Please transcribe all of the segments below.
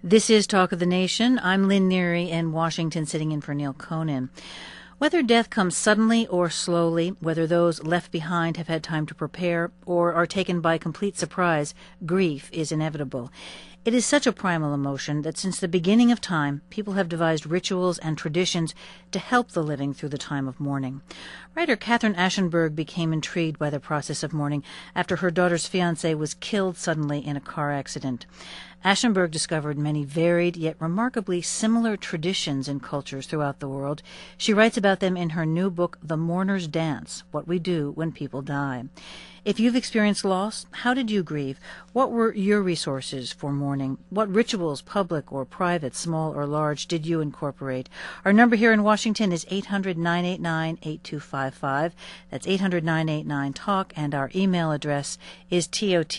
This is Talk of the Nation. I'm Lynn Neary in Washington, sitting in for Neil Conan. Whether death comes suddenly or slowly, whether those left behind have had time to prepare or are taken by complete surprise, grief is inevitable. It is such a primal emotion that since the beginning of time, people have devised rituals and traditions to help the living through the time of mourning. Writer Catherine Aschenberg became intrigued by the process of mourning after her daughter's fiancé was killed suddenly in a car accident. Aschenberg discovered many varied yet remarkably similar traditions in cultures throughout the world. She writes about them in her new book, The Mourner's Dance: What We Do When People Die. If you've experienced loss, how did you grieve? What were your resources for mourning? What rituals, public or private, small or large, did you incorporate? Our number here in Washington is 800-989-8255. That's 800-989-TALK, and our email address is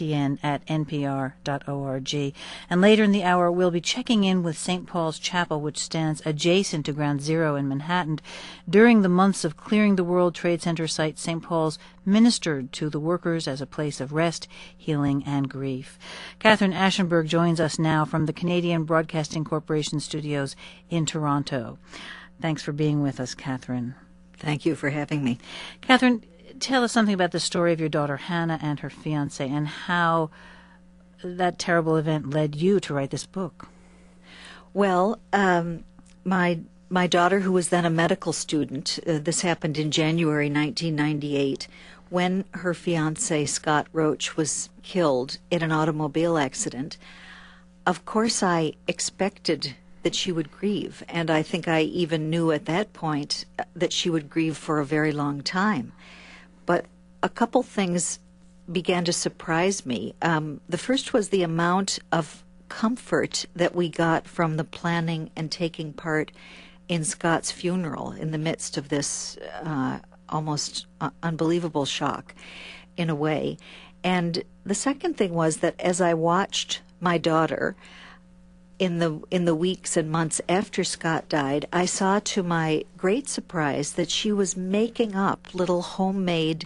totn@npr.org. And later in the hour, we'll be checking in with St. Paul's Chapel, which stands adjacent to Ground Zero in Manhattan. During the months of clearing the World Trade Center site, St. Paul's ministered to the workers as a place of rest, healing, and grief. Catherine Aschenberg joins us now from the Canadian Broadcasting Corporation studios in Toronto. Thanks for being with us, Catherine. Thank you for having me. Catherine, tell us something about the story of your daughter Hannah and her fiancé and how that terrible event led you to write this book. Well, my daughter, who was then a medical student, this happened in January 1998, when her fiancé, Scott Roach, was killed in an automobile accident. Of course, I expected that she would grieve, and I think I even knew at that point that she would grieve for a very long time. But a couple things began to surprise me. The first was the amount of comfort that we got from the planning and taking part in Scott's funeral in the midst of this almost unbelievable shock in a way. And the second thing was that as I watched my daughter in the weeks and months after Scott died, I saw to my great surprise that she was making up little homemade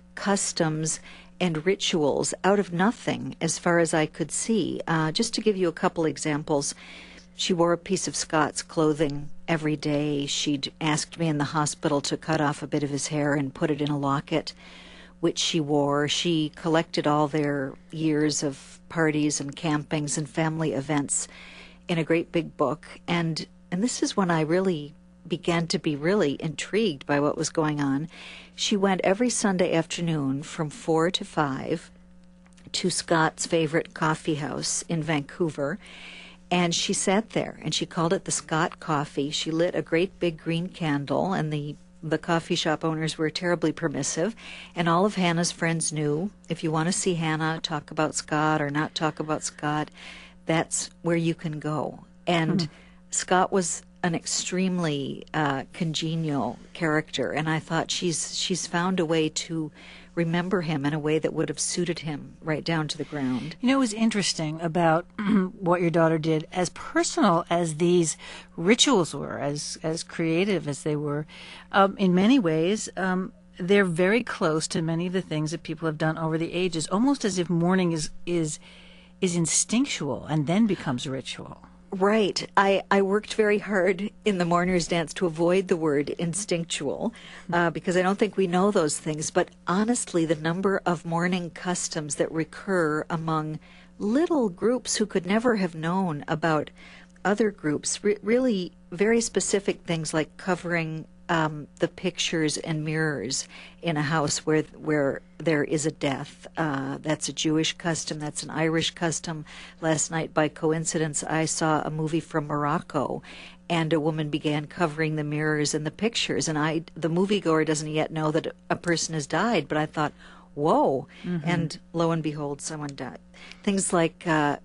customs and rituals out of nothing as far as I could see. Just to give you a couple examples, she wore a piece of Scott's clothing every day. She'd asked me in the hospital to cut off a bit of his hair and put it in a locket, which she wore. She collected all their years of parties and campings and family events in a great big book. And this is when I really began to be really intrigued by what was going on. She went every Sunday afternoon from 4 to 5 to Scott's favorite coffee house in Vancouver. And she sat there, and she called it the Scott Coffee. She lit a great big green candle, and the coffee shop owners were terribly permissive. And all of Hannah's friends knew, if you want to see Hannah talk about Scott or not talk about Scott, that's where you can go. And Scott was an extremely congenial character, and I thought she's found a way to remember him in a way that would have suited him right down to the ground. You know, it was interesting about what your daughter did, as personal as these rituals were, as creative as they were. In many ways, they're very close to many of the things that people have done over the ages, almost as if mourning is instinctual and then becomes ritual. Right. I worked very hard in the Mourner's Dance to avoid the word instinctual because I don't think we know those things. But honestly, the number of mourning customs that recur among little groups who could never have known about other groups, really very specific things like covering the pictures and mirrors in a house where there is a death. That's a Jewish custom. That's an Irish custom. Last night, by coincidence, I saw a movie from Morocco, and a woman began covering the mirrors and the pictures. And the moviegoer doesn't yet know that a person has died, but I thought, whoa. And lo and behold, someone died. Things like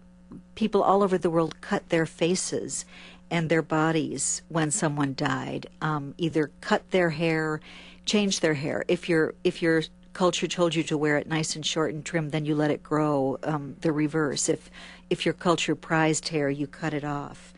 people all over the world cut their faces and their bodies when someone died, either cut their hair, change their hair. If your culture told you to wear it nice and short and trim, then you let it grow. The reverse. If your culture prized hair, you cut it off.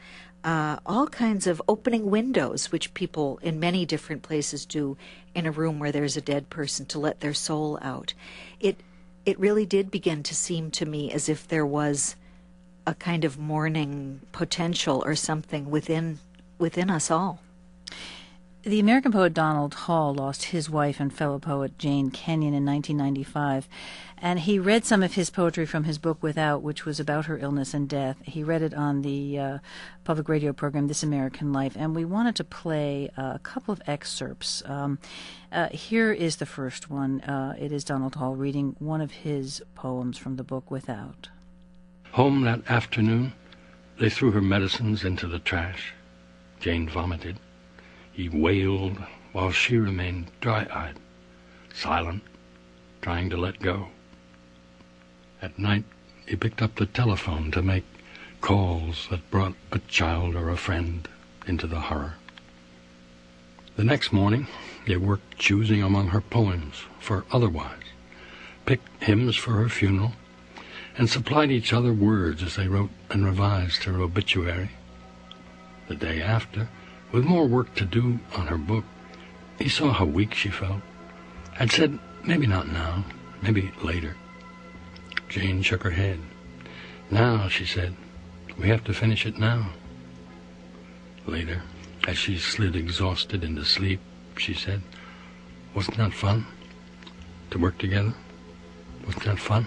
All kinds of opening windows, which people in many different places do in a room where there's a dead person to let their soul out. It really did begin to seem to me as if there was a kind of mourning potential or something within us all. The American poet Donald Hall lost his wife and fellow poet Jane Kenyon in 1995, and he read some of his poetry from his book Without, which was about her illness and death. He read it on the public radio program This American Life, and we wanted to play a couple of excerpts. Here is the first one. It is Donald Hall reading one of his poems from the book Without. Home that afternoon, they threw her medicines into the trash. Jane vomited. He wailed while she remained dry-eyed, silent, trying to let go. At night, he picked up the telephone to make calls that brought a child or a friend into the horror. The next morning, they worked choosing among her poems for Otherwise, picked hymns for her funeral, and supplied each other words as they wrote and revised her obituary. The day after, with more work to do on her book, he saw how weak she felt, had said, maybe not now, maybe later. Jane shook her head. Now, she said, we have to finish it now. Later, as she slid exhausted into sleep, she said, wasn't that fun? To work together? Wasn't that fun?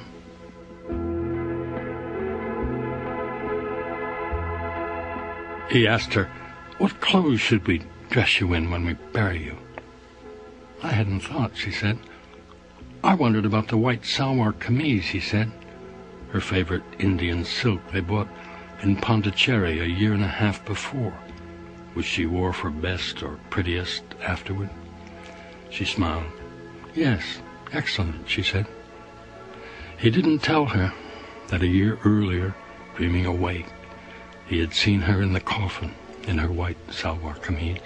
He asked her, what clothes should we dress you in when we bury you? I hadn't thought, she said. I wondered about the white salwar kameez, he said, her favorite Indian silk they bought in Pondicherry 1.5 years before, which she wore for best or prettiest afterward. She smiled. Yes, excellent, she said. He didn't tell her that 1 year earlier, dreaming awake, he had seen her in the coffin in her white salwar kameez.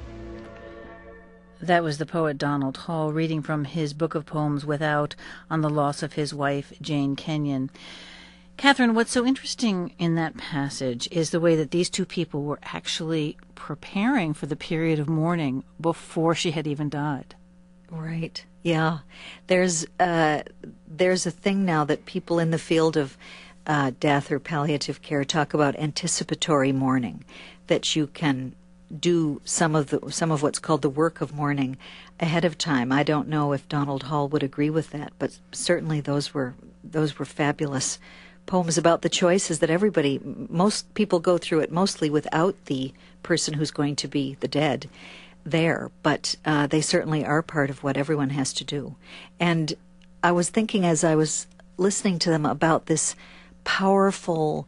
That was the poet Donald Hall reading from his book of poems Without, on the loss of his wife, Jane Kenyon. Catherine, what's so interesting in that passage is the way that these two people were actually preparing for the period of mourning before she had even died. Right. Yeah. There's a thing now that people in the field of death or palliative care talk about anticipatory mourning, that you can do some of what's called the work of mourning ahead of time. I don't know if Donald Hall would agree with that, but certainly those were fabulous poems about the choices that most people go through it mostly without the person who's going to be the dead there, but they certainly are part of what everyone has to do. And I was thinking as I was listening to them about this powerful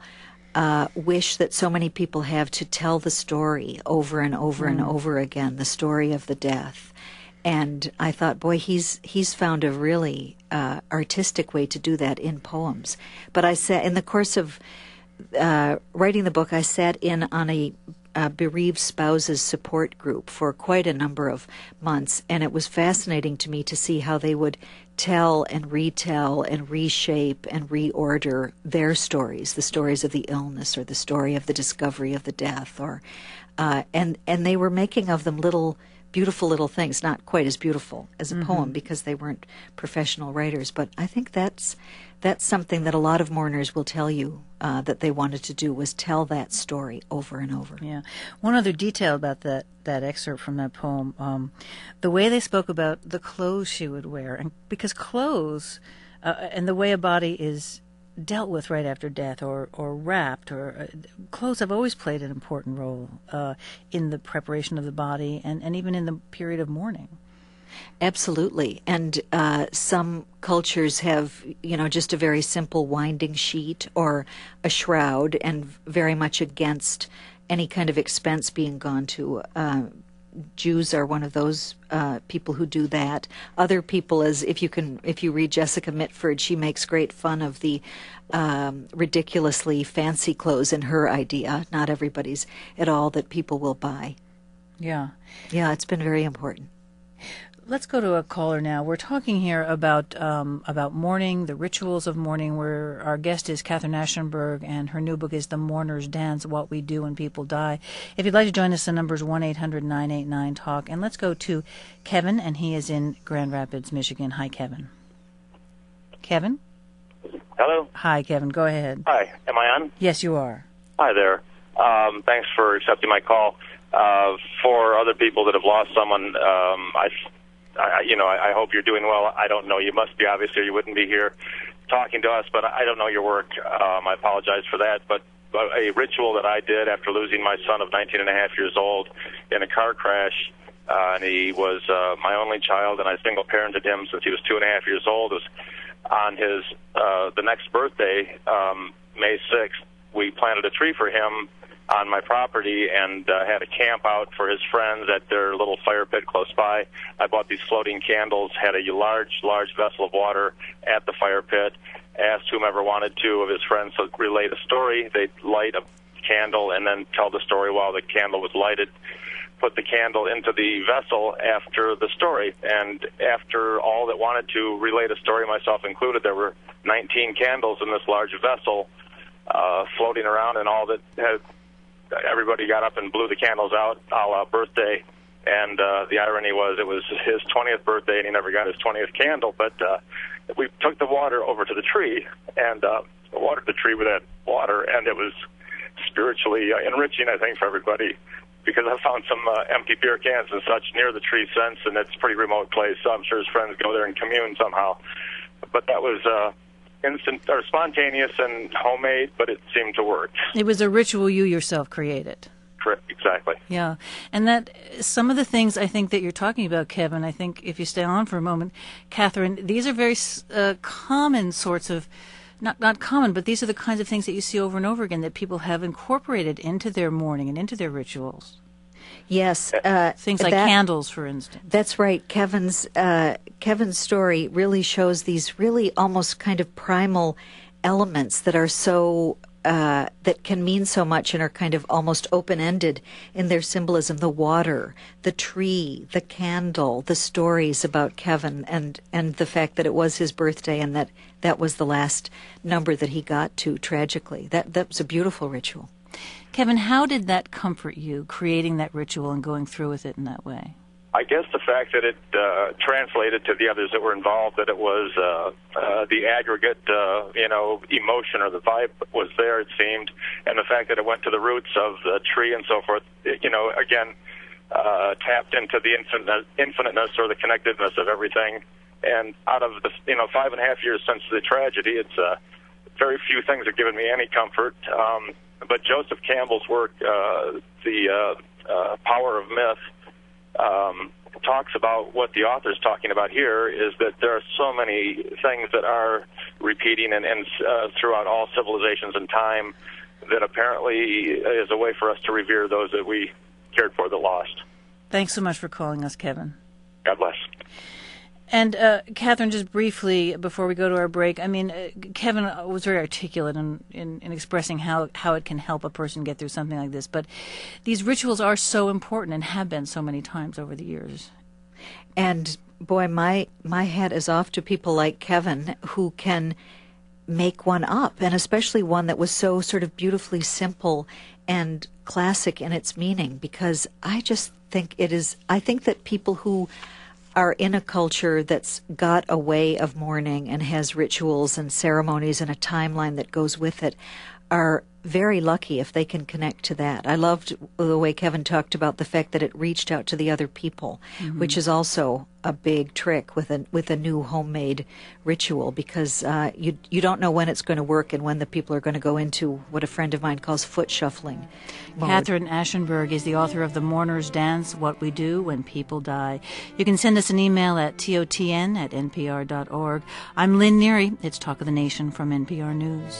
wish that so many people have to tell the story over and over and over again, the story of the death. And I thought, boy, he's found a really artistic way to do that in poems. But I sat in the course of writing the book, I sat in on a bereaved spouses support group for quite a number of months, and it was fascinating to me to see how they would tell and retell and reshape and reorder their stories, the stories of the illness or the story of the discovery of the death, or and they were making of them beautiful little things, not quite as beautiful as a poem because they weren't professional writers, but I think that's something that a lot of mourners will tell you that they wanted to do, was tell that story over and over. Yeah. One other detail about that excerpt from that poem, the way they spoke about the clothes she would wear, and because clothes and the way a body is dealt with right after death or wrapped, or clothes have always played an important role in the preparation of the body and even in the period of mourning. Absolutely. And some cultures have, just a very simple winding sheet or a shroud, and very much against any kind of expense being gone to. Jews are one of those people who do that. Other people, if you read Jessica Mitford, she makes great fun of the ridiculously fancy clothes in her idea, not everybody's at all, that people will buy. Yeah. Yeah, it's been very important. Let's go to a caller now. We're talking here about mourning, the rituals of mourning, where our guest is Catherine Aschenberg, and her new book is The Mourner's Dance, What We Do When People Die. If you'd like to join us, the number is 1-800-989-TALK. And let's go to Kevin, and he is in Grand Rapids, Michigan. Hi, Kevin. Kevin? Hello? Hi, Kevin. Go ahead. Hi. Am I on? Yes, you are. Hi there. Thanks for accepting my call. For other people that have lost someone, I hope you're doing well. I don't know. You must be, obviously, or you wouldn't be here talking to us, but I don't know your work. I apologize for that. But a ritual that I did after losing my son of 19 and a half years old in a car crash, and he was my only child, and I single-parented him since he was 2.5 years old, was on his the next birthday, May 6th. We planted a tree for him on my property and had a camp out for his friends at their little fire pit close by. I bought these floating candles, had a large vessel of water at the fire pit, asked whomever wanted to of his friends to relate a story. They'd light a candle and then tell the story while the candle was lighted, put the candle into the vessel after the story. And after all that wanted to relate a story, myself included, there were 19 candles in this large vessel floating around, and all that had everybody got up and blew the candles out a la birthday. And the irony was it was his 20th birthday, and he never got his 20th candle. But we took the water over to the tree and watered the tree with that water, and it was spiritually enriching, I think, for everybody, because I found some empty beer cans and such near the tree since, and it's a pretty remote place, so I'm sure his friends go there and commune somehow. But that was instant or spontaneous and homemade, but it seemed to work. It was a ritual you yourself created. Correct, exactly. Yeah, and that some of the things I think that you're talking about, Kevin, I think if you stay on for a moment, Catherine, these are very common sorts of, not common, but these are the kinds of things that you see over and over again that people have incorporated into their mourning and into their rituals. Yes. Things like candles, for instance. That's right. Kevin's story really shows these really almost kind of primal elements that are so that can mean so much and are kind of almost open-ended in their symbolism. The water, the tree, the candle, the stories about Kevin, and the fact that it was his birthday and that was the last number that he got to, tragically. That was a beautiful ritual. Kevin, how did that comfort you, creating that ritual and going through with it in that way? I guess the fact that it translated to the others that were involved, that it was the aggregate, emotion or the vibe was there, it seemed, and the fact that it went to the roots of the tree and so forth, again, tapped into the infiniteness or the connectedness of everything. And out of the 5.5 years since the tragedy, it's very few things have given me any comfort. But Joseph Campbell's work, The Power of Myth, talks about what the author's talking about here, is that there are so many things that are repeating and throughout all civilizations and time, that apparently is a way for us to revere those that we cared for that lost. Thanks so much for calling us, Kevin. God bless. And Catherine, just briefly before we go to our break, I mean, Kevin was very articulate in expressing how it can help a person get through something like this. But these rituals are so important and have been so many times over the years. And boy, my hat is off to people like Kevin who can make one up, and especially one that was so sort of beautifully simple and classic in its meaning. Because I just think I think that people who are in a culture that's got a way of mourning and has rituals and ceremonies and a timeline that goes with it are very lucky if they can connect to that. I loved the way Kevin talked about the fact that it reached out to the other people, which is also a big trick with a new homemade ritual, because you don't know when it's going to work and when the people are going to go into what a friend of mine calls foot shuffling mode. Catherine Aschenberg is the author of The Mourner's Dance, What We Do When People Die. You can send us an email at totn@npr.org. I'm Lynn Neary. It's Talk of the Nation from NPR News.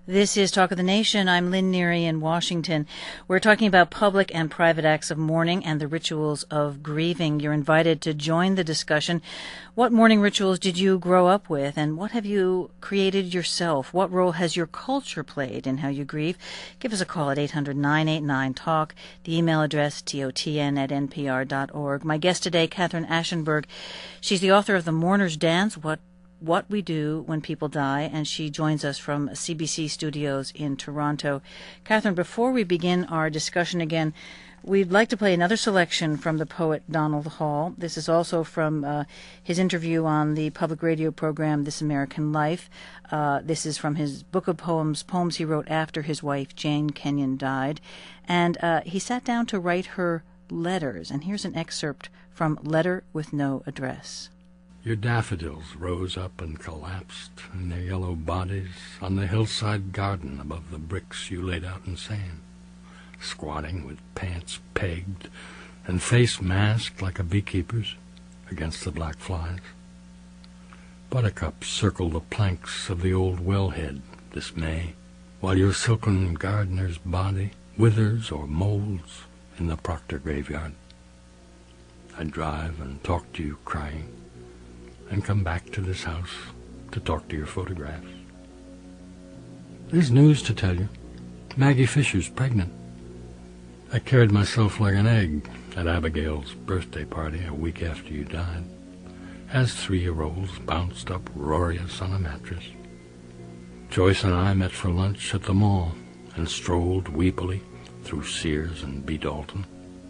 This is Talk of the Nation. I'm Lynn Neary in Washington. We're talking about public and private acts of mourning and the rituals of grieving. You're invited to join the discussion. What mourning rituals did you grow up with, and what have you created yourself? What role has your culture played in how you grieve? Give us a call at 800-989-TALK. The email address, totn@npr.org. My guest today, Catherine Aschenberg. She's the author of The Mourner's Dance, What We Do When People Die, and she joins us from CBC Studios in Toronto. Catherine, before we begin our discussion again, we'd like to play another selection from the poet Donald Hall. This is also from his interview on the public radio program This American Life. This is from his book of poems he wrote after his wife Jane Kenyon died. And he sat down to write her letters. And here's an excerpt from Letter with No Address. Your daffodils rose up and collapsed in their yellow bodies on the hillside garden above the bricks you laid out in sand, squatting with pants pegged and face masked like a beekeeper's against the black flies. Buttercups circle the planks of the old wellhead this May, while your silken gardener's body withers or molds in the Proctor graveyard. I drive and talk to you crying, and come back to this house to talk to your photographs. There's news to tell you. Maggie Fisher's pregnant. I carried myself like an egg at Abigail's birthday party a week after you died, as 3-year-olds bounced uproarious on a mattress. Joyce and I met for lunch at the mall and strolled weepily through Sears and B. Dalton.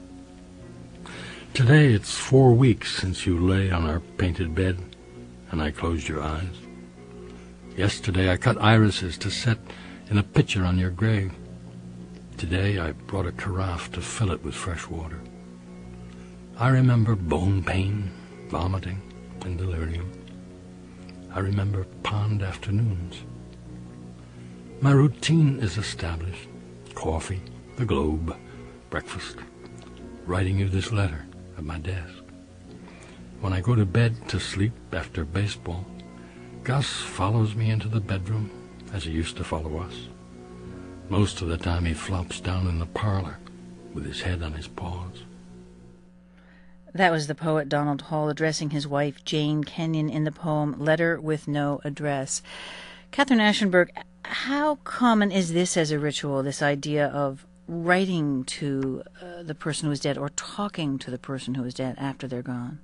Today it's 4 weeks since you lay on our painted bed and I closed your eyes. Yesterday I cut irises to set in a pitcher on your grave. Today I brought a carafe to fill it with fresh water. I remember bone pain, vomiting, and delirium. I remember pond afternoons. My routine is established. Coffee, the Globe, breakfast, writing you this letter at my desk. When I go to bed to sleep after baseball, Gus follows me into the bedroom as he used to follow us. Most of the time he flops down in the parlor with his head on his paws. That was the poet Donald Hall addressing his wife Jane Kenyon in the poem Letter with No Address. Catherine Aschenberg, how common is this as a ritual, this idea of writing to the person who is dead or talking to the person who is dead after they're gone?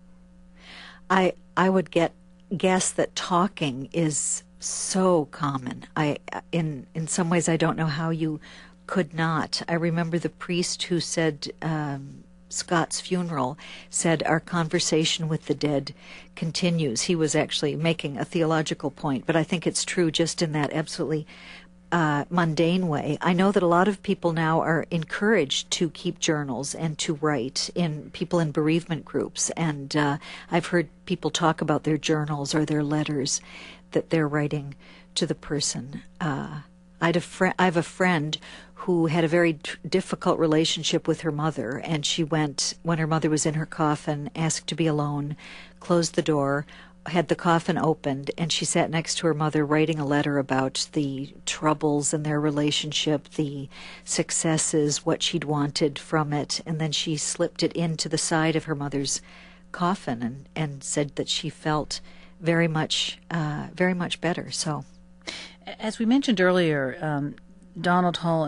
I would guess that talking is so common. In some ways I don't know how you could not. I remember the priest who said Scott's funeral said, "Our conversation with the dead continues." He was actually making a theological point, but I think it's true just in that absolutely mundane way. I know that a lot of people now are encouraged to keep journals and to write, in people in bereavement groups, and I've heard people talk about their journals or their letters that they're writing to the person. I have a friend who had a very difficult relationship with her mother, and she went, when her mother was in her coffin, asked to be alone, closed the door, had the coffin opened, and she sat next to her mother writing a letter about the troubles in their relationship, the successes, what she'd wanted from it, and then she slipped it into the side of her mother's coffin and said that she felt very much better. So, as we mentioned earlier, Donald Hall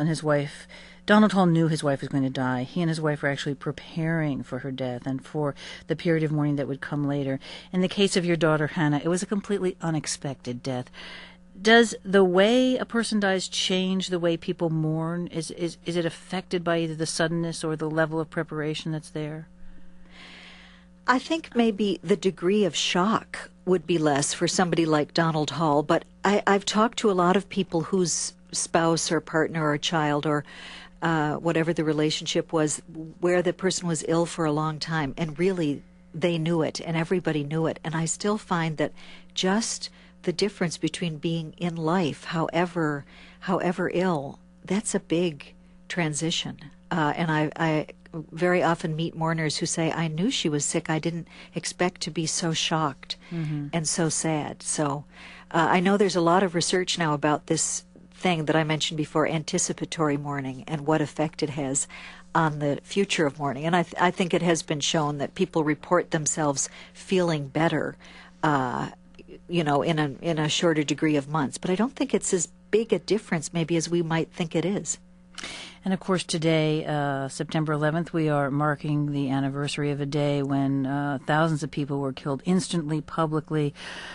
knew his wife was going to die. He and his wife were actually preparing for her death and for the period of mourning that would come later. In the case of your daughter, Hannah, it was a completely unexpected death. Does the way a person dies change the way people mourn? Is it affected by either the suddenness or the level of preparation that's there? I think maybe the degree of shock would be less for somebody like Donald Hall, but I've talked to a lot of people whose spouse or partner or child or whatever the relationship was, where the person was ill for a long time, and really they knew it and everybody knew it. And I still find that just the difference between being in life, however ill, that's a big transition. And I very often meet mourners who say, "I knew she was sick. I didn't expect to be so shocked and so sad." So I know there's a lot of research now about this thing that I mentioned before, anticipatory mourning, and what effect it has on the future of mourning. And I think it has been shown that people report themselves feeling better, in a shorter degree of months. But I don't think it's as big a difference maybe as we might think it is. And of course, today, September 11th, we are marking the anniversary of a day when thousands of people were killed instantly, publicly,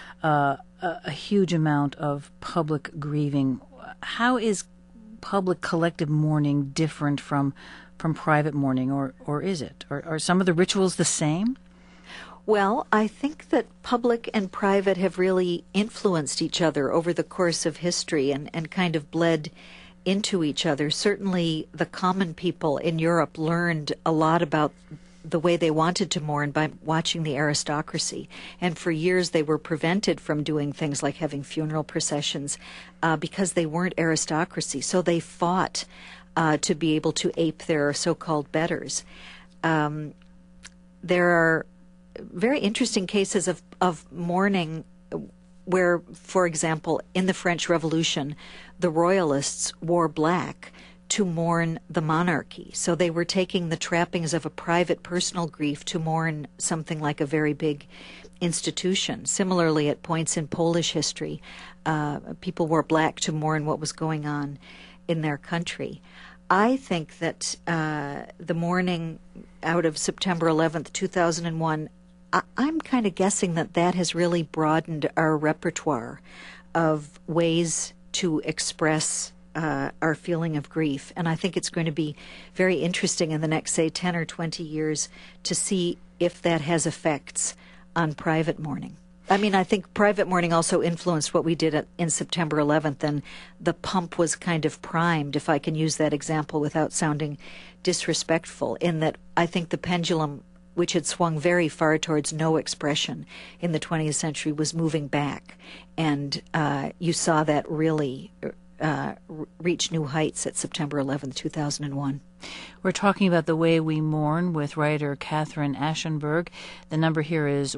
a huge amount of public grieving. How is public collective mourning different from private mourning, or is it? Are some of the rituals the same? Well, I think that public and private have really influenced each other over the course of history and kind of bled into each other. Certainly the common people in Europe learned a lot about the way they wanted to mourn by watching the aristocracy. And for years they were prevented from doing things like having funeral processions because they weren't aristocracy. So they fought to be able to ape their so-called betters. There are very interesting cases of mourning where, for example, in the French Revolution, the royalists wore black to mourn the monarchy. So they were taking the trappings of a private personal grief to mourn something like a very big institution. Similarly, at points in Polish history, people wore black to mourn what was going on in their country. I think that the mourning out of September 11th, 2001, I'm kind of guessing that has really broadened our repertoire of ways to express our feeling of grief. And I think it's going to be very interesting in the next, say, 10 or 20 years to see if that has effects on private mourning. I mean, I think private mourning also influenced what we did in September 11th, and the pump was kind of primed, if I can use that example without sounding disrespectful, in that I think the pendulum, which had swung very far towards no expression in the 20th century, was moving back. And you saw that really reach new heights at September 11th, 2001. We're talking about the way we mourn with writer Catherine Aschenberg. The number here is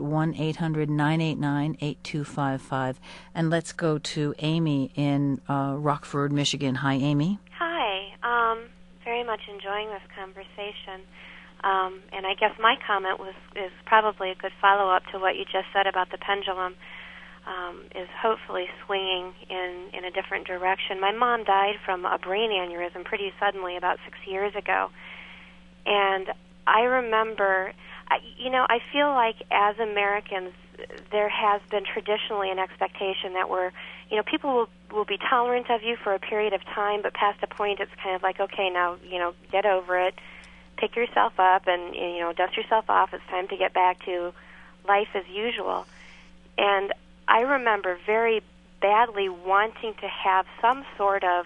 1-800-989-8255. And let's go to Amy in Rockford, Michigan. Hi, Amy. Hi. Very much enjoying this conversation. And I guess my comment is probably a good follow-up to what you just said about the pendulum, is hopefully swinging in a different direction. My mom died from a brain aneurysm pretty suddenly about 6 years ago. And I remember, I feel like as Americans, there has been traditionally an expectation that people will be tolerant of you for a period of time, but past a point it's kind of like, okay, now, get over it. Pick yourself up and dust yourself off. It's time to get back to life as usual. And I remember very badly wanting to have some sort of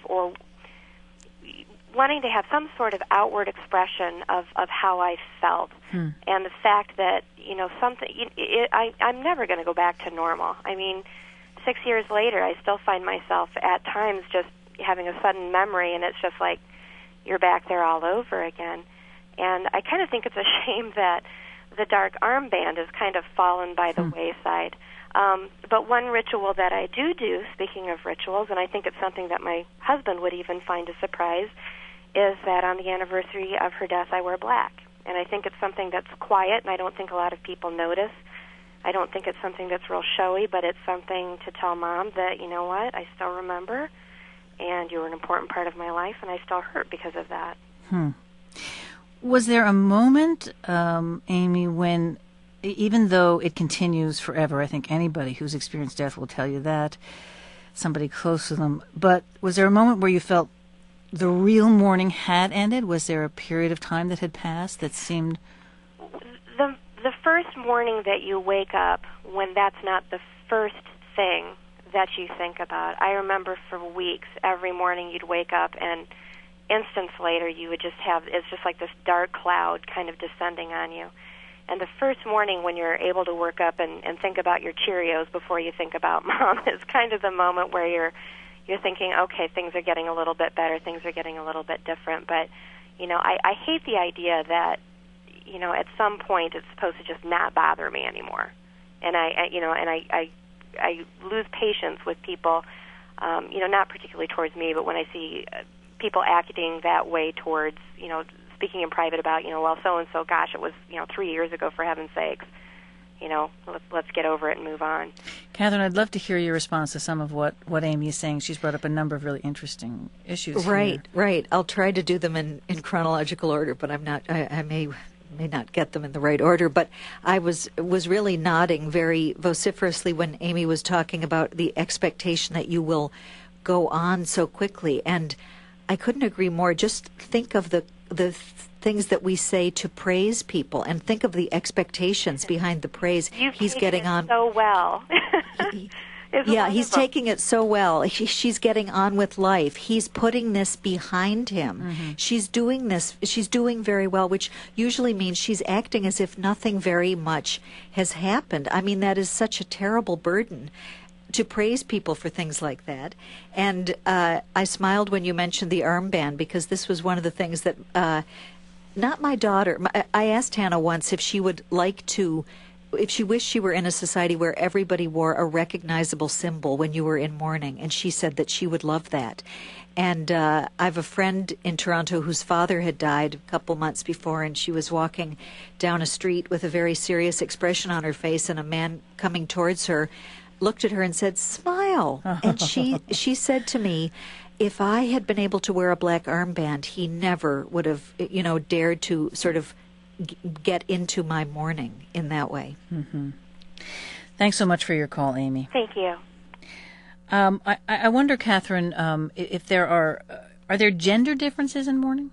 outward expression of how I felt, and the fact that I'm never going to go back to normal. I mean, 6 years later, I still find myself at times just having a sudden memory, and it's just like you're back there all over again. And I kind of think it's a shame that the dark armband has kind of fallen by the wayside. But one ritual that I do, speaking of rituals, and I think it's something that my husband would even find a surprise, is that on the anniversary of her death, I wear black. And I think it's something that's quiet, and I don't think a lot of people notice. I don't think it's something that's real showy, but it's something to tell Mom that, you know what, I still remember, and you were an important part of my life, and I still hurt because of that. Was there a moment, Amy, when, even though it continues forever, I think anybody who's experienced death will tell you that, somebody close to them, but was there a moment where you felt the real mourning had ended? Was there a period of time that had passed that seemed... The first morning that you wake up, when that's not the first thing that you think about. I remember for weeks, every morning you'd wake up and instants later you would just have, it's just like this dark cloud kind of descending on you. And the first morning when you're able to work up and think about your Cheerios before you think about Mom is kind of the moment where you're thinking, okay, things are getting a little bit better, things are getting a little bit different. But, I hate the idea that, at some point it's supposed to just not bother me anymore. And I lose patience with people not particularly towards me, but when I see people acting that way towards, speaking in private about, well, so-and-so, gosh, it was, 3 years ago, for heaven's sakes. Let's get over it and move on. Catherine, I'd love to hear your response to some of what Amy is saying. She's brought up a number of really interesting issues. Right. I'll try to do them in chronological order, but I'm not. I may not get them in the right order. But I was really nodding very vociferously when Amy was talking about the expectation that you will go on so quickly, and I couldn't agree more. Just think of the things that we say to praise people, and think of the expectations behind the praise. He's getting on so well. He's taking it so well. She's getting on with life. He's putting this behind him. Mm-hmm. She's doing this. She's doing very well, which usually means she's acting as if nothing very much has happened. I mean, that is such a terrible burden to praise people for things like that. And I smiled when you mentioned the armband, because this was one of the things that not my daughter. I asked Hannah once if she would like to, if she wished she were in a society where everybody wore a recognizable symbol when you were in mourning, and she said that she would love that. And I have a friend in Toronto whose father had died a couple months before, and she was walking down a street with a very serious expression on her face, and a man coming towards her looked at her and said, "Smile." And she said to me, if I had been able to wear a black armband, he never would have, dared to sort of get into my mourning in that way. Mm-hmm. Thanks so much for your call, Amy. Thank you. I wonder, Catherine, if there are there gender differences in mourning?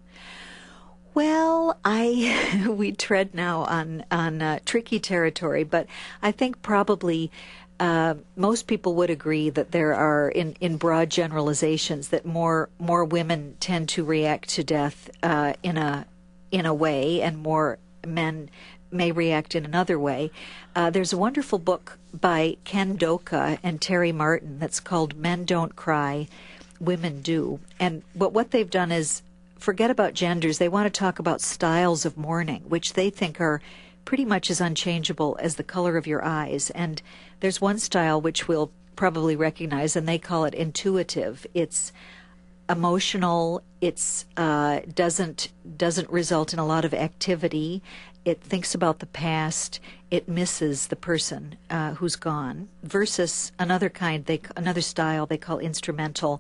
Well, we tread now on tricky territory, but I think probably most people would agree that there are, in broad generalizations, that more women tend to react to death in a way, and more men may react in another way. There's a wonderful book by Ken Doka and Terry Martin that's called "Men Don't Cry, Women Do," and what they've done is forget about genders. They want to talk about styles of mourning, which they think are pretty much as unchangeable as the color of your eyes. And there's one style which we'll probably recognize, and they call it intuitive. It's emotional. It's doesn't result in a lot of activity. It thinks about the past. It misses the person who's gone. Versus another style they call instrumental.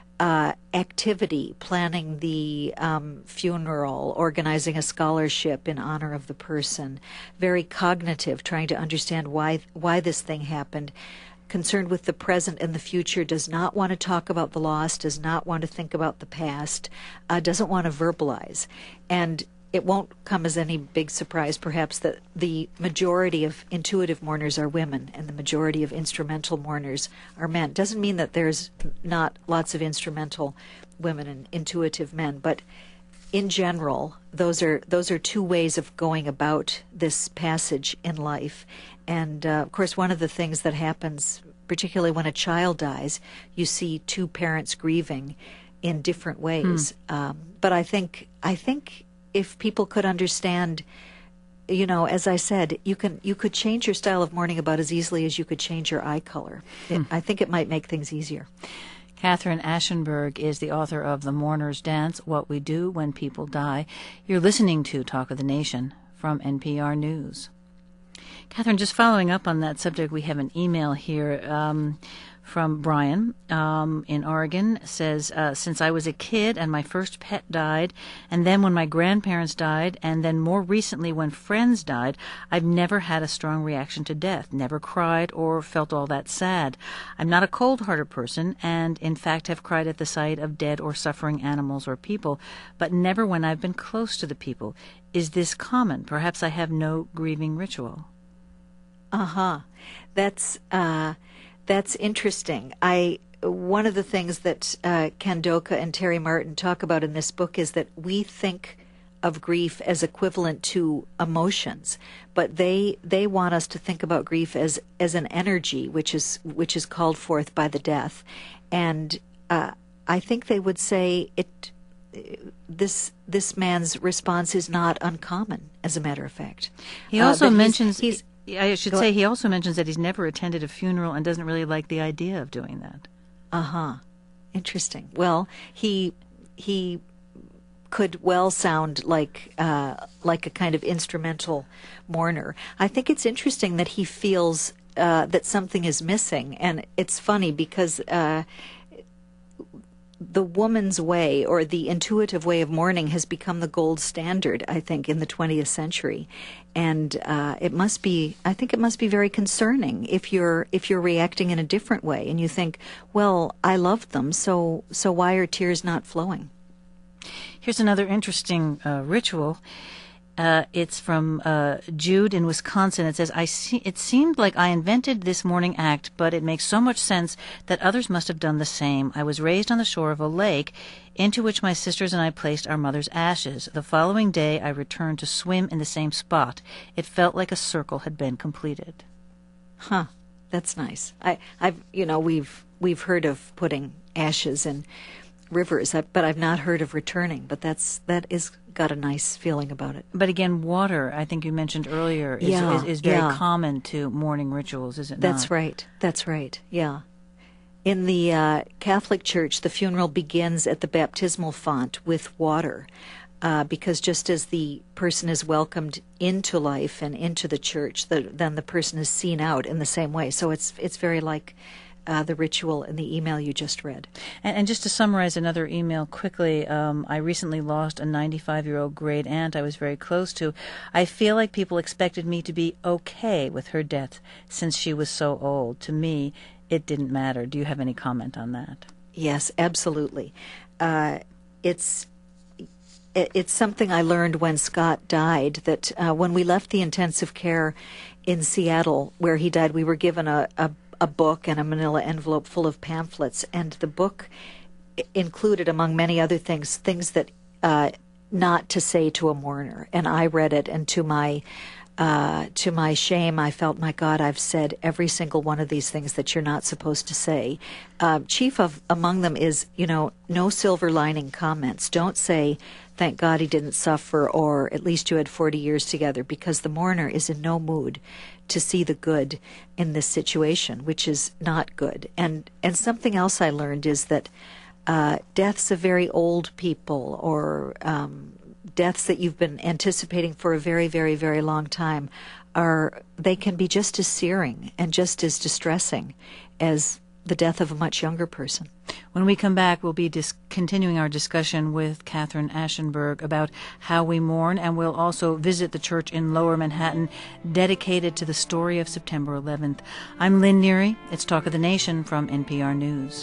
Activity, planning the funeral, organizing a scholarship in honor of the person, very cognitive, trying to understand why this thing happened, concerned with the present and the future, does not want to talk about the loss, does not want to think about the past, doesn't want to verbalize. And it won't come as any big surprise, perhaps, that the majority of intuitive mourners are women and the majority of instrumental mourners are men. Doesn't mean that there's not lots of instrumental women and intuitive men, but in general, those are two ways of going about this passage in life. And of course, one of the things that happens, particularly when a child dies, you see two parents grieving in different ways. But I think if people could understand, as I said, you could change your style of mourning about as easily as you could change your eye color. I think it might make things easier. Catherine Aschenberg is the author of The Mourner's Dance, What We Do When People Die. You're listening to Talk of the Nation from NPR News. Catherine, just following up on that subject, we have an email here from Brian in Oregon. Says, since I was a kid and my first pet died, and then when my grandparents died, and then more recently when friends died, I've never had a strong reaction to death, never cried or felt all that sad. I'm not a cold-hearted person, and in fact have cried at the sight of dead or suffering animals or people, but never when I've been close to the people. Is this common? Perhaps I have no grieving ritual. That's interesting. One of the things that Ken Doka and Terry Martin talk about in this book is that we think of grief as equivalent to emotions, but they want us to think about grief as an energy which is called forth by the death. And I think they would say this man's response is not uncommon, as a matter of fact. He also mentions he also mentions that he's never attended a funeral and doesn't really like the idea of doing that. Interesting. Well, he could well sound like a kind of instrumental mourner. I think it's interesting that he feels that something is missing, and it's funny because the woman's way, or the intuitive way of mourning, has become the gold standard, I think, in the 20th century. And it must be very concerning if you're reacting in a different way and you think, well, I loved them, so why are tears not flowing? Here's another interesting ritual. It's from Jude in Wisconsin. It says, it seemed like I invented this mourning act, but it makes so much sense that others must have done the same. I was raised on the shore of a lake into which my sisters and I placed our mother's ashes. The following day, I returned to swim in the same spot. It felt like a circle had been completed. Huh. That's nice. We've heard of putting ashes in rivers, but I've not heard of returning. But that is got a nice feeling about it. But again, water, I think you mentioned earlier, is very common to mourning rituals, is it not? That's right. Yeah. In the Catholic Church, the funeral begins at the baptismal font with water, because just as the person is welcomed into life and into the church, then the person is seen out in the same way. So it's very like the ritual in the email you just read. And just to summarize another email quickly, I recently lost a 95-year-old great aunt I was very close to. I feel like people expected me to be okay with her death since she was so old. To me, it didn't matter. Do you have any comment on that? Yes, absolutely. It's something I learned when Scott died, that when we left the intensive care in Seattle where he died, we were given a book and a manila envelope full of pamphlets, and the book included, among many other things that not to say to a mourner. And I read it, and to my shame, I felt, my God, I've said every single one of these things that you're not supposed to say. Chief among them is, no silver lining comments. Don't say, thank God he didn't suffer, or at least you had 40 years together, because the mourner is in no mood to see the good in this situation, which is not good. And something else I learned is that deaths of very old people, or deaths that you've been anticipating for a very, very, very long time, they can be just as searing and just as distressing as the death of a much younger person. When we come back, we'll be continuing our discussion with Catherine Aschenberg about how we mourn, and we'll also visit the church in Lower Manhattan dedicated to the story of September 11th. I'm Lynn Neary. It's Talk of the Nation from NPR News.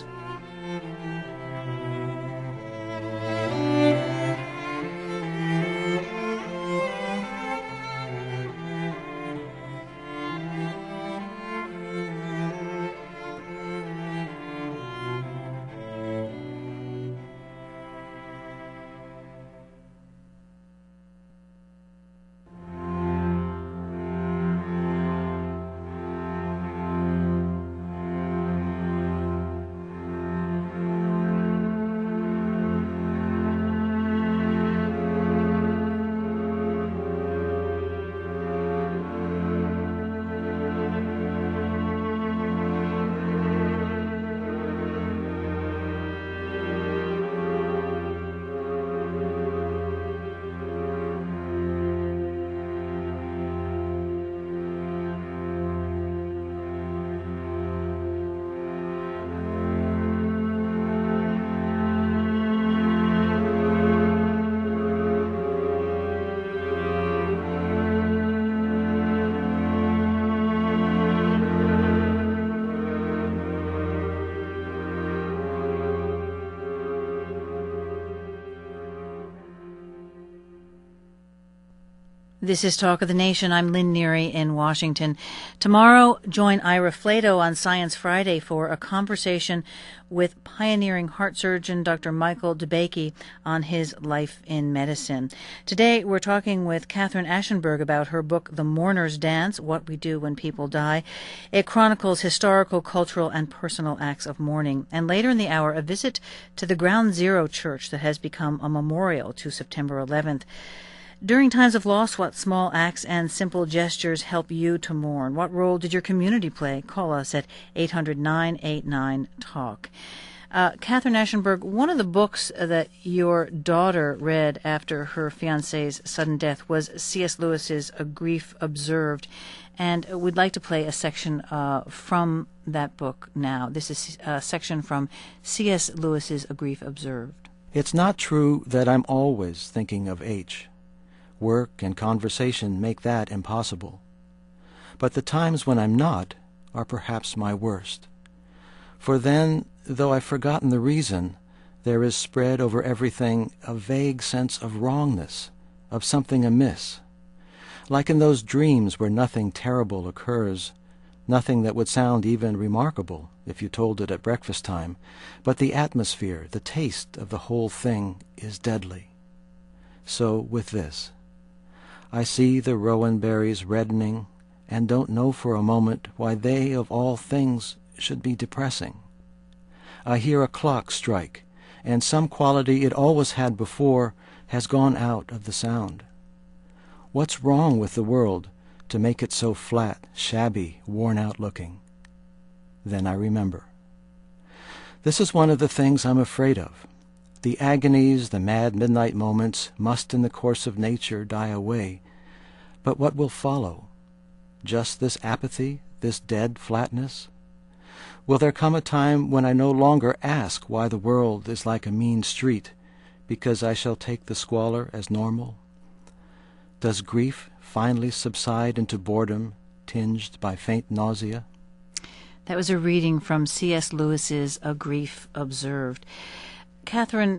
This is Talk of the Nation. I'm Lynn Neary in Washington. Tomorrow, join Ira Flato on Science Friday for a conversation with pioneering heart surgeon Dr. Michael DeBakey on his life in medicine. Today, we're talking with Catherine Aschenberg about her book, The Mourner's Dance, What We Do When People Die. It chronicles historical, cultural, and personal acts of mourning. And later in the hour, a visit to the Ground Zero Church that has become a memorial to September 11th. During times of loss, what small acts and simple gestures help you to mourn? What role did your community play? Call us at 800-989-TALK. Catherine Ashenberg, one of the books that your daughter read after her fiancé's sudden death was C.S. Lewis's A Grief Observed, and we'd like to play a section from that book now. This is a section from C.S. Lewis's A Grief Observed. It's not true that I'm always thinking of H. Work and conversation make that impossible. But the times when I'm not are perhaps my worst. For then, though I've forgotten the reason, there is spread over everything a vague sense of wrongness, of something amiss. Like in those dreams where nothing terrible occurs, nothing that would sound even remarkable if you told it at breakfast time, but the atmosphere, the taste of the whole thing is deadly. So with this. I see the rowan berries reddening, and don't know for a moment why they, of all things, should be depressing. I hear a clock strike, and some quality it always had before has gone out of the sound. What's wrong with the world to make it so flat, shabby, worn-out looking? Then I remember. This is one of the things I'm afraid of. The agonies, the mad midnight moments must in the course of nature die away. But what will follow? Just this apathy, this dead flatness? Will there come a time when I no longer ask why the world is like a mean street, because I shall take the squalor as normal? Does grief finally subside into boredom, tinged by faint nausea? That was a reading from C.S. Lewis's A Grief Observed. Catherine,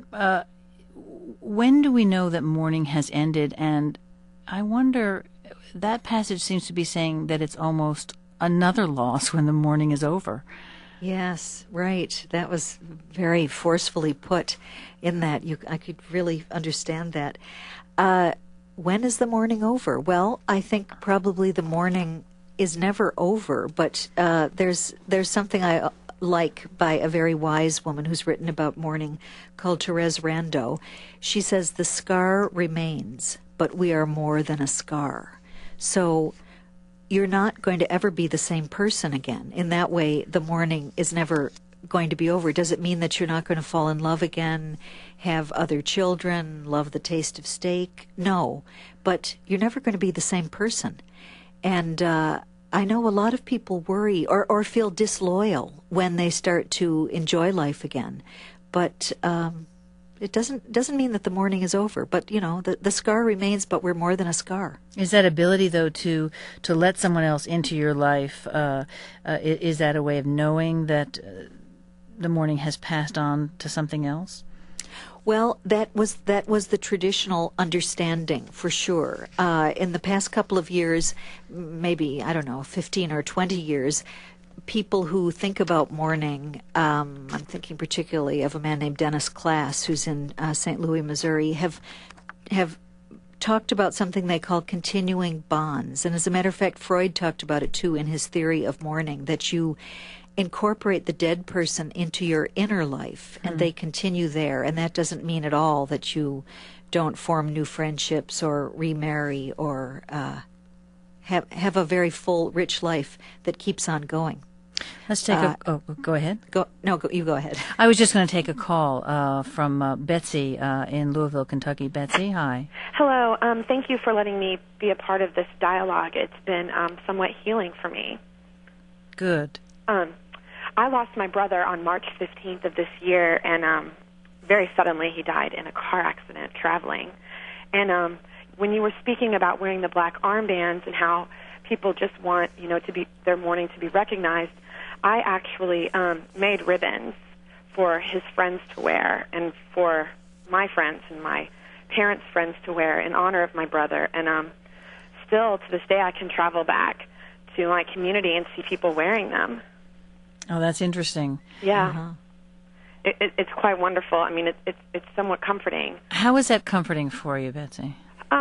when do we know that mourning has ended? And I wonder, that passage seems to be saying that it's almost another loss when the mourning is over. Yes, right. That was very forcefully put in that. I could really understand that. When is the mourning over? Well, I think probably the mourning is never over, but there's something I like by a very wise woman who's written about mourning called Therese Rando. She says, the scar remains, but we are more than a scar. So you're not going to ever be the same person again. In that way, the mourning is never going to be over. Does it mean that you're not going to fall in love again, have other children, love the taste of steak? No, but you're never going to be the same person. And I know a lot of people worry or feel disloyal when they start to enjoy life again. But it doesn't mean that the mourning is over. But, you know, the scar remains, but we're more than a scar. Is that ability, though, to let someone else into your life, is that a way of knowing that the mourning has passed on to something else? Well, that was the traditional understanding, for sure. In the past couple of years, maybe, 15 or 20 years, people who think about mourning, I'm thinking particularly of a man named Dennis Class, who's in St. Louis, Missouri, have talked about something they call continuing bonds. And as a matter of fact, Freud talked about it too in his theory of mourning, that you incorporate the dead person into your inner life, and they continue there. And that doesn't mean at all that you don't form new friendships or remarry or have a very full, rich life that keeps on going. Let's take go ahead. You go ahead. I was just going to take a call from Betsy in Louisville, Kentucky. Betsy, hi. Hello. Thank you for letting me be a part of this dialogue. It's been somewhat healing for me. Good. I lost my brother on March 15th of this year, and very suddenly he died in a car accident traveling. And when you were speaking about wearing the black armbands and how people just want, their mourning to be recognized, I actually made ribbons for his friends to wear and for my friends and my parents' friends to wear in honor of my brother. And still, to this day, I can travel back to my community and see people wearing them. Oh, that's interesting. Yeah. Uh-huh. It's quite wonderful. I mean, it's somewhat comforting. How is that comforting for you, Betsy?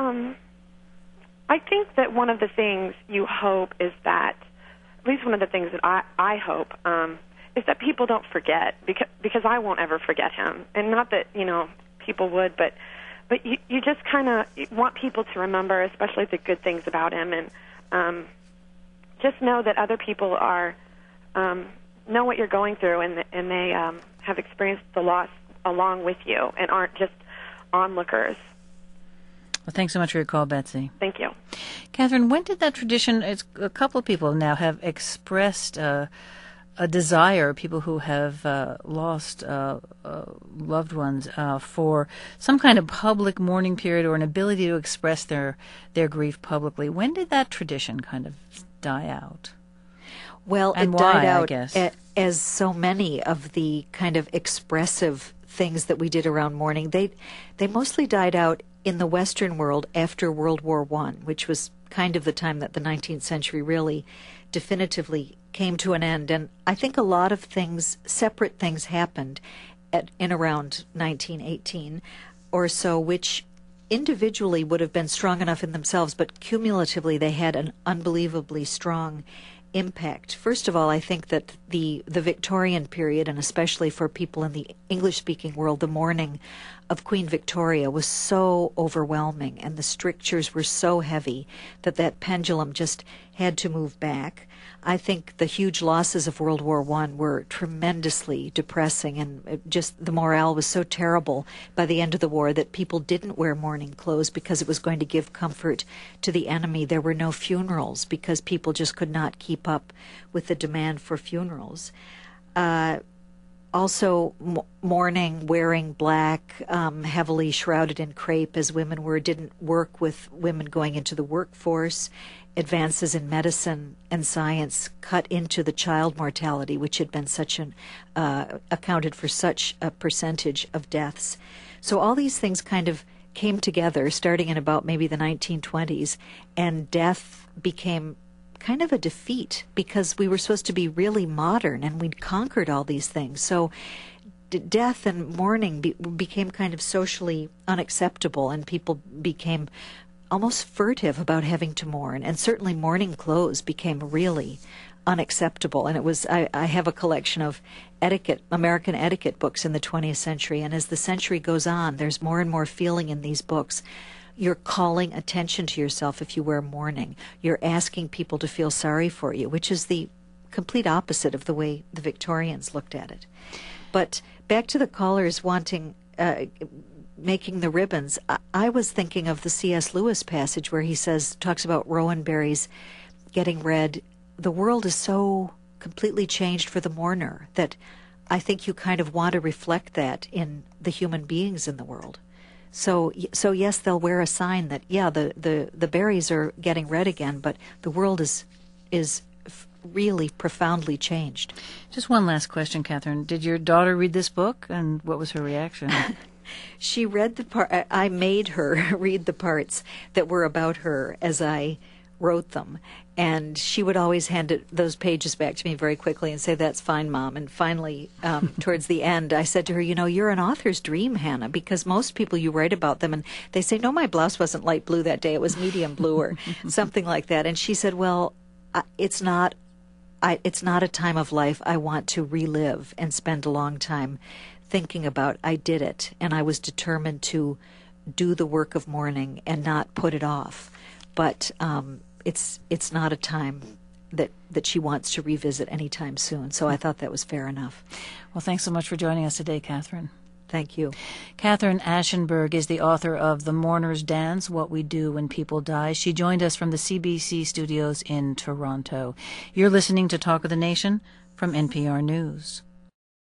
I think that one of the things you hope is that, at least one of the things that I hope, is that people don't forget, because I won't ever forget him. And not that, people would, but but you just kind of want people to remember, especially the good things about him, and just know that other people are know what you're going through, and they have experienced the loss along with you and aren't just onlookers. Well, thanks so much for your call, Betsy. Thank you. Catherine, when did that tradition, a couple of people now have expressed a desire, people who have lost loved ones, for some kind of public mourning period or an ability to express their grief publicly. When did that tradition kind of die out? Well, and it why, died out I guess? As so many of the kind of expressive things that we did around mourning. They mostly died out in the Western world after World War I, which was kind of the time that the 19th century really definitively came to an end. And I think a lot of things, separate things, happened in around 1918 or so, which individually would have been strong enough in themselves, but cumulatively they had an unbelievably strong impact. First of all, I think that the Victorian period, and especially for people in the English-speaking world, the mourning of Queen Victoria was so overwhelming, and the strictures were so heavy that pendulum just had to move back. I think the huge losses of World War I were tremendously depressing, and just the morale was so terrible by the end of the war that people didn't wear mourning clothes because it was going to give comfort to the enemy. There were no funerals because people just could not keep up with the demand for funerals. Also, mourning, wearing black, heavily shrouded in crepe as women were, didn't work with women going into the workforce. Advances in medicine and science cut into the child mortality, which had been accounted for such a percentage of deaths. So all these things kind of came together starting in about maybe the 1920s, and death became kind of a defeat because we were supposed to be really modern and we'd conquered all these things. So death and mourning became kind of socially unacceptable, and people became almost furtive about having to mourn. And certainly mourning clothes became really unacceptable. And it was, I have a collection of American etiquette books in the 20th century. And as the century goes on, there's more and more feeling in these books. You're calling attention to yourself if you wear mourning. You're asking people to feel sorry for you, which is the complete opposite of the way the Victorians looked at it. But back to the callers wanting, making the ribbons, I was thinking of the C.S. Lewis passage where he talks about rowan berries getting red. The world is so completely changed for the mourner that I think you kind of want to reflect that in the human beings in the world. So yes, they'll wear a sign that, yeah, the berries are getting red again, but the world is really profoundly changed. Just one last question, Catherine. Did your daughter read this book, and what was her reaction? She read the part. I made her read the parts that were about her as I wrote them, and she would always hand those pages back to me very quickly and say, "That's fine, Mom." And finally, towards the end, I said to her, "You're an author's dream, Hannah, because most people, you write about them and they say, 'No, my blouse wasn't light blue that day; it was medium blue,' or something like that." And she said, "Well, it's not a time of life I want to relive and spend a long time thinking about. I did it, and I was determined to do the work of mourning and not put it off. But it's not a time that she wants to revisit anytime soon." So I thought that was fair enough. Well, thanks so much for joining us today, Catherine. Thank you. Catherine Aschenberg is the author of The Mourner's Dance, What We Do When People Die. She joined us from the CBC studios in Toronto. You're listening to Talk of the Nation from NPR News.